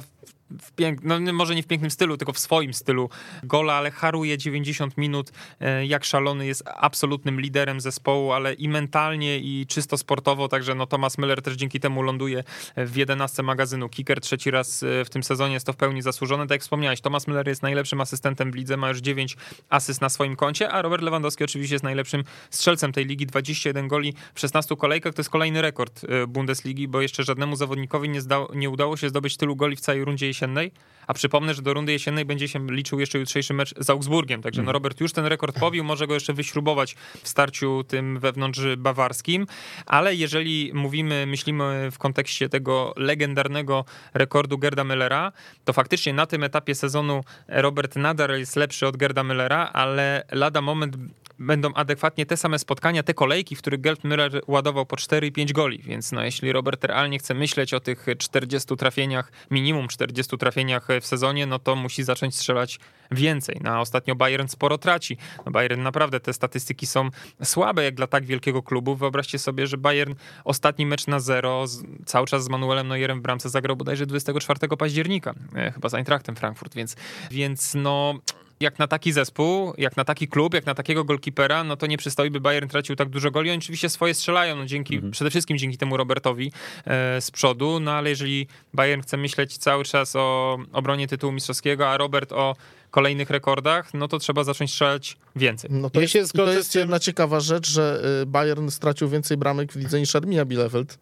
no może nie w pięknym stylu, tylko w swoim stylu gola, ale haruje 90 minut jak szalony, jest absolutnym liderem zespołu, ale i mentalnie, i czysto sportowo, także no Thomas Müller też dzięki temu ląduje w 11 magazynu Kicker 3. raz w tym sezonie, jest to w pełni zasłużone. Tak jak wspomniałeś, Thomas Müller jest najlepszym asystentem w lidze, ma już 9 asyst na swoim koncie, a Robert Lewandowski oczywiście jest najlepszym strzelcem tej ligi, 21 goli w 16 kolejkach, to jest kolejny rekord Bundesligi, bo jeszcze żadnemu zawodnikowi nie udało się zdobyć tylu goli w całej rundzie jesiennej, a przypomnę, że do rundy jesiennej będzie się liczył jeszcze jutrzejszy mecz z Augsburgiem, także no Robert już ten rekord pobił, może go jeszcze wyśrubować w starciu tym wewnątrz bawarskim, ale jeżeli myślimy w kontekście tego legendarnego rekordu Gerda Müllera, to faktycznie na tym etapie sezonu Robert nadal jest lepszy od Gerda Müllera, ale lada moment będą adekwatnie te same spotkania, te kolejki, w których Gerd Müller ładował po 4 i 5 goli, więc no jeśli Robert realnie chce myśleć o tych 40 trafieniach, minimum 40 trafieniach w sezonie, no to musi zacząć strzelać więcej. No, a ostatnio Bayern sporo traci. No, Bayern naprawdę, te statystyki są słabe jak dla tak wielkiego klubu. Wyobraźcie sobie, że Bayern ostatni mecz na 0, cały czas z Manuelem Neuerem w bramce zagrał bodajże 24 października, chyba z Eintrachtem Frankfurt, więc no... Jak na taki zespół, jak na taki klub, jak na takiego golkipera, no to nie przystoi, by Bayern tracił tak dużo goli. Oni oczywiście swoje strzelają, no przede wszystkim dzięki temu Robertowi z przodu, no ale jeżeli Bayern chce myśleć cały czas o obronie tytułu mistrzowskiego, a Robert o kolejnych rekordach, no to trzeba zacząć strzelać więcej. No to jest jedna ciekawa rzecz, że Bayern stracił więcej bramek w lidze niż Arminia Bielefeld.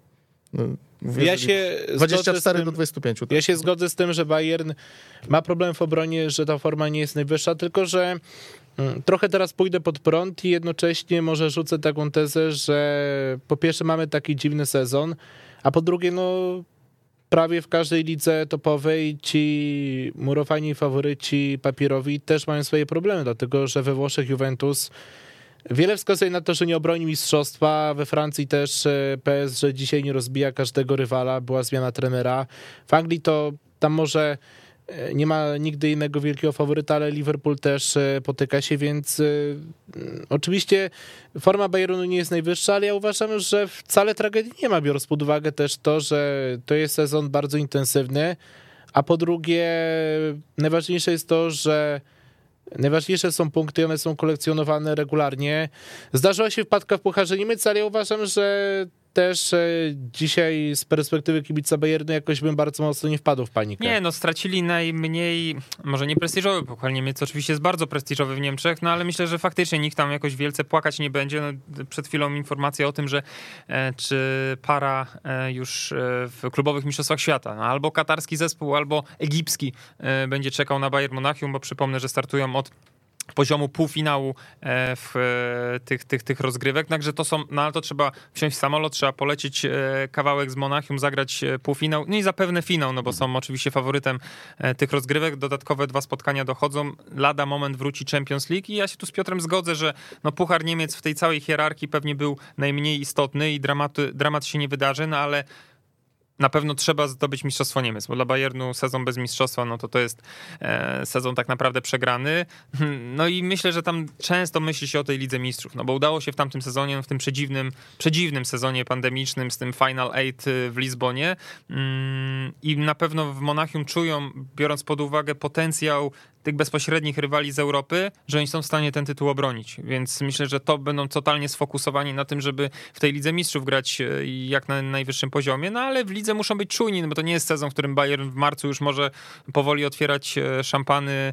24 do 25. Tak. Ja się zgodzę z tym, że Bayern ma problem w obronie, że ta forma nie jest najwyższa, tylko że trochę teraz pójdę pod prąd i jednocześnie może rzucę taką tezę, że po pierwsze mamy taki dziwny sezon, a po drugie no prawie w każdej lidze topowej ci murowani faworyci papierowi też mają swoje problemy, dlatego że we Włoszech Juventus wiele wskazuje na to, że nie obroni mistrzostwa. We Francji też PSG dzisiaj nie rozbija każdego rywala. Była zmiana trenera. W Anglii to tam może nie ma nigdy innego wielkiego faworyta, ale Liverpool też potyka się, więc oczywiście forma Bayernu nie jest najwyższa, ale ja uważam, że wcale tragedii nie ma, biorąc pod uwagę też to, że to jest sezon bardzo intensywny, a po drugie najważniejsze jest to, że najważniejsze są punkty, one są kolekcjonowane regularnie. Zdarzyła się wpadka w Pucharze Niemiec, ale ja uważam, że też dzisiaj z perspektywy kibica Bayernu jakoś bym bardzo mocno nie wpadł w panikę. Nie, no stracili najmniej, może nie prestiżowy Puchar Niemiec, oczywiście jest bardzo prestiżowy w Niemczech, no ale myślę, że faktycznie nikt tam jakoś wielce płakać nie będzie. No, przed chwilą informacja o tym, że czy para już w klubowych mistrzostwach świata, no, albo katarski zespół, albo egipski będzie czekał na Bayern Monachium, bo przypomnę, że startują od poziomu półfinału w tych rozgrywek, także to są, no ale to trzeba wsiąść w samolot, trzeba polecieć kawałek z Monachium, zagrać półfinał, no i zapewne finał, no bo są oczywiście faworytem tych rozgrywek, dodatkowe 2 spotkania dochodzą, lada moment wróci Champions League i ja się tu z Piotrem zgodzę, że no Puchar Niemiec w tej całej hierarchii pewnie był najmniej istotny i dramat się nie wydarzy, no ale na pewno trzeba zdobyć Mistrzostwo Niemiec, bo dla Bayernu sezon bez mistrzostwa, no to jest sezon tak naprawdę przegrany. No i myślę, że tam często myśli się o tej Lidze Mistrzów, no bo udało się w tamtym sezonie, w tym przedziwnym sezonie pandemicznym z tym Final Eight w Lizbonie i na pewno w Monachium czują, biorąc pod uwagę potencjał tych bezpośrednich rywali z Europy, że oni są w stanie ten tytuł obronić, więc myślę, że to będą totalnie sfokusowani na tym, żeby w tej Lidze Mistrzów grać jak na najwyższym poziomie, no ale w lidze muszą być czujni, no bo to nie jest sezon, w którym Bayern w marcu już może powoli otwierać szampany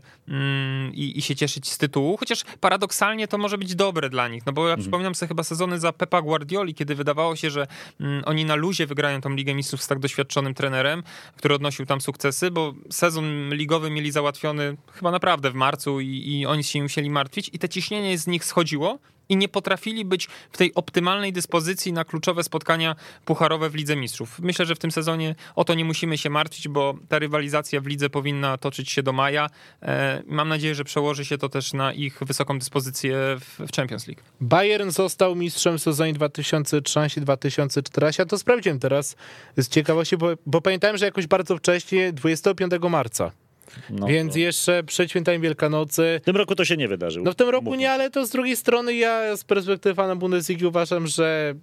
i się cieszyć z tytułu, chociaż paradoksalnie to może być dobre dla nich, no bo ja przypominam sobie chyba sezony za Pepa Guardioli, kiedy wydawało się, że oni na luzie wygrają tą Ligę Mistrzów z tak doświadczonym trenerem, który odnosił tam sukcesy, bo sezon ligowy mieli załatwiony chyba naprawdę w marcu i oni się nie musieli martwić i te ciśnienie z nich schodziło i nie potrafili być w tej optymalnej dyspozycji na kluczowe spotkania pucharowe w Lidze Mistrzów. Myślę, że w tym sezonie o to nie musimy się martwić, bo ta rywalizacja w lidze powinna toczyć się do maja. Mam nadzieję, że przełoży się to też na ich wysoką dyspozycję w Champions League. Bayern został mistrzem w sezonie 2013-2014, a to sprawdziłem teraz z ciekawości, bo pamiętałem, że jakoś bardzo wcześnie, 25 marca. No, więc jeszcze przed świętami Wielkanocy. W tym roku to się nie wydarzyło. No w tym roku nie, ale to z drugiej strony ja z perspektywy fana Bundesligi uważam, że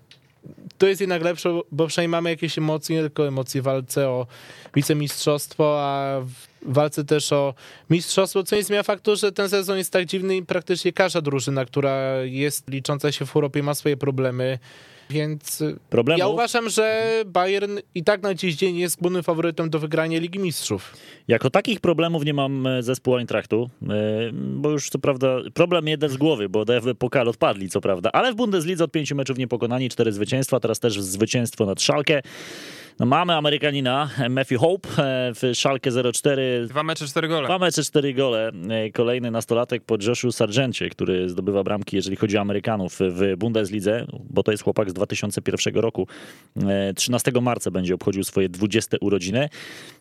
to jest jednak lepsze, bo przynajmniej mamy jakieś emocje, nie tylko emocje w walce o wicemistrzostwo, a w walce też o mistrzostwo, co nie zmienia faktu, że ten sezon jest tak dziwny i praktycznie każda drużyna, która jest licząca się w Europie, ma swoje problemy. Więc ja uważam, że Bayern i tak na dziś dzień jest głównym faworytem do wygrania Ligi Mistrzów. Jako takich problemów nie mam zespół Eintrachtu, bo już co prawda problem jeden z głowy, bo DFB Pokal odpadli co prawda, ale w Bundeslidze od 5 meczów niepokonani, 4 zwycięstwa, teraz też zwycięstwo nad Schalke. No mamy Amerykanina, Matthew Hope w Schalke 04. 2 mecze, 4 gole. 2 mecze, 4 gole. Kolejny nastolatek po Joshu Sargencie, który zdobywa bramki, jeżeli chodzi o Amerykanów w Bundeslidze, bo to jest chłopak z 2001 roku. 13 marca będzie obchodził swoje 20 urodziny.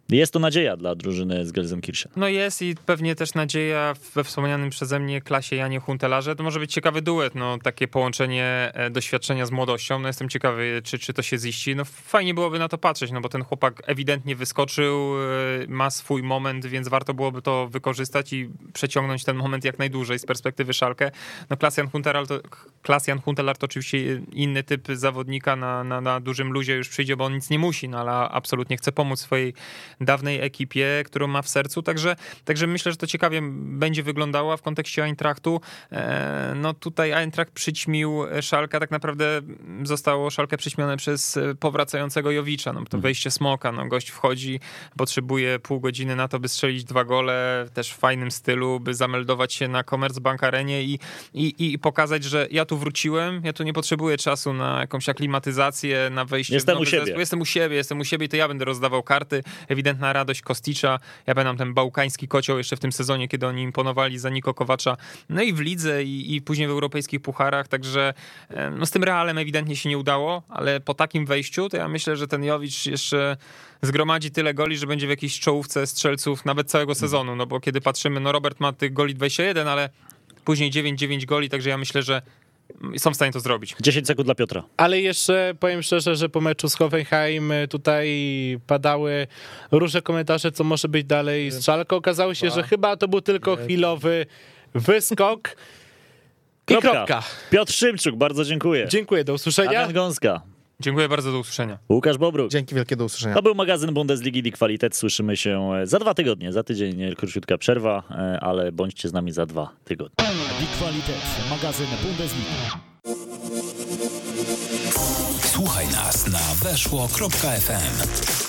Jest to nadzieja dla drużyny z Gelsenkirchen. No jest i pewnie też nadzieja we wspomnianym przeze mnie klasie Janie Huntelaarze. To może być ciekawy duet, no takie połączenie doświadczenia z młodością. No jestem ciekawy, czy to się ziści. No fajnie byłoby na to patrzeć, no bo ten chłopak ewidentnie wyskoczył, ma swój moment, więc warto byłoby to wykorzystać i przeciągnąć ten moment jak najdłużej z perspektywy Schalke. No Klaas-Jan Huntelaar to oczywiście inny typ zawodnika, na dużym luzie już przyjdzie, bo on nic nie musi, no ale absolutnie chce pomóc swojej dawnej ekipie, którą ma w sercu, także myślę, że to ciekawie będzie wyglądało w kontekście Eintrachtu. No tutaj Eintracht przyćmił Schalke, tak naprawdę zostało Schalke przyćmione przez powracającego Jowicza, no to wejście Smoka, no gość wchodzi, potrzebuje pół godziny na to, by strzelić 2 gole, też w fajnym stylu, by zameldować się na Commerzbank Arenie i pokazać, że ja tu wróciłem, ja tu nie potrzebuję czasu na jakąś aklimatyzację, na wejście Jestem w nowy u siebie. zespół. Jestem u siebie i to ja będę rozdawał karty. Ewidentna radość Kosticza. Ja pamiętam ten bałkański kocioł jeszcze w tym sezonie, kiedy oni imponowali za Niko Kowacza. No i w lidze i później w europejskich pucharach, także no z tym Realem ewidentnie się nie udało, ale po takim wejściu to ja myślę, że ten Jowicz jeszcze zgromadzi tyle goli, że będzie w jakiejś czołówce strzelców nawet całego sezonu, no bo kiedy patrzymy, no Robert ma tych goli 21, ale później 9 goli, także ja myślę, że są w stanie to zrobić. 10 sekund dla Piotra. Ale jeszcze powiem szczerze, że po meczu z Hoffenheim tutaj padały różne komentarze, co może być dalej z Schalke. Okazało się, że chyba to był tylko chwilowy wyskok i kropka. Piotr Szymczuk, bardzo dziękuję. Dziękuję, do usłyszenia. Adrian Gąska. Dziękuję bardzo, do usłyszenia. Łukasz Bobruk. Dzięki wielkie, do usłyszenia. To był magazyn Bundesligi Die Qualität. Słyszymy się za 2 tygodnie. Za tydzień króciutka przerwa, ale bądźcie z nami za 2 tygodnie. Die Qualität, magazyn Bundesligi. Słuchaj nas na weszło.fm.